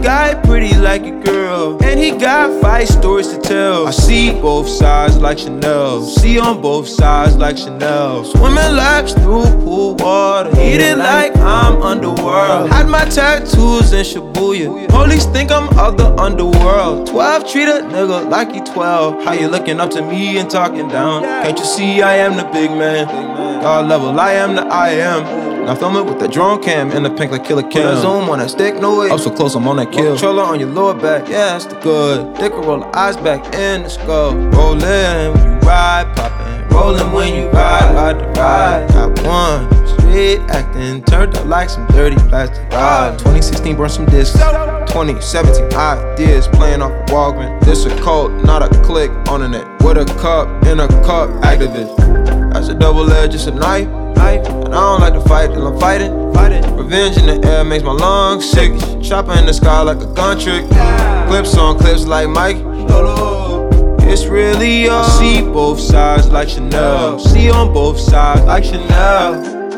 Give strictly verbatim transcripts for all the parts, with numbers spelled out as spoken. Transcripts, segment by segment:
guy pretty like a girl, and he got five stories to tell. I see both sides like Chanel, see on both sides like Chanel. Swimming laps through pool water, eating like I'm underworld. Had my tattoos in Shibuya, police think I'm of the underworld. Twelve treat a nigga like he twelve. How you looking up to me and talking down? Can't you see I am the big man? God level, I am the I am. Now film it with the drone cam and the pink like Killer Cam. Put a zoom on that stick, no way. Up so close, I'm on that kill. Controller on your lower back, yeah, that's the good. Dick roll the eyes back in the skull. Rollin' when you ride, poppin'. Rollin' when you ride, ride the ride. Got one, straight acting, turned up like some dirty plastic ride. twenty sixteen burned some discs. twenty seventeen ideas playing off a Walgreens. This a cult, not a click on the net. With a cup, in a cup, activist. That's a double edge, it's a knife. And I don't like to fight till I'm fighting. fighting. Revenge in the air makes my lungs sick. Chopper in the sky like a gun trick. Clips on clips like Mike. It's really you. I see both sides like Chanel. See on both sides like Chanel.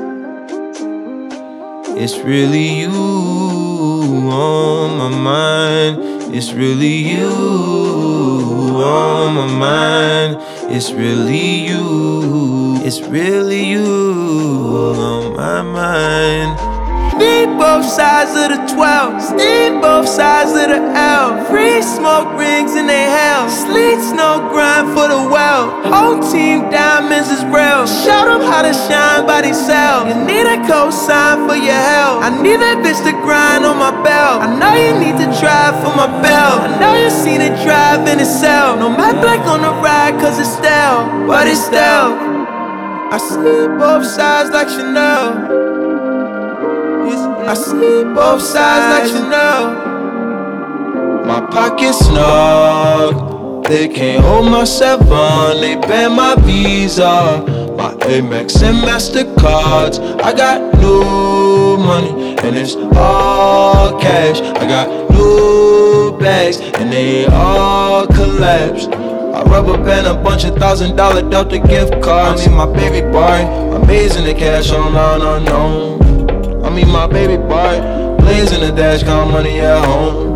It's really you on my mind. It's really you on my mind. It's really you. It's really you on my mind. Need both sides of the twelve, steam both sides of the L. Free smoke rings in they hell. Sleet snow grind for the well. Whole team diamonds is real. Show them how to shine by themselves. You need a cosign for your help. I need that bitch to grind on my belt. I know you need to drive for my belt. I know you seen it drive in itself. No matte black on the ride cause it's stale, but it's stale. I see both sides like Chanel. I see both sides like Chanel. My pocket's snug, they can't hold my seven. They ban my Visa, my Amex and MasterCards. I got new money and it's all cash. I got new bags and they all collapsed. I rubber band a bunch of thousand dollar Delta gift cards. I mean my baby boy, amazing the cash online unknown. I mean my baby boy, blazing the dash, count money at home.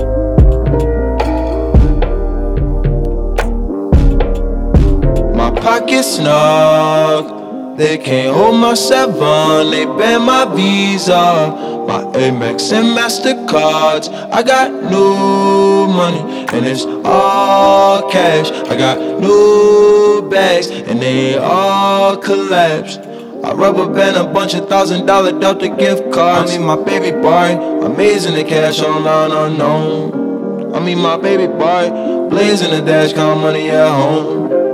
My pocket's snug, they can't hold my seven. They ban my Visa, my Amex and MasterCards. I got new money and it's all cash. I got new bags and they all collapsed. I rubber band a bunch of thousand dollar Delta gift cards. I mean my baby boy, amazing the cash online unknown. I mean my baby boy, blazing the dash, count money at home.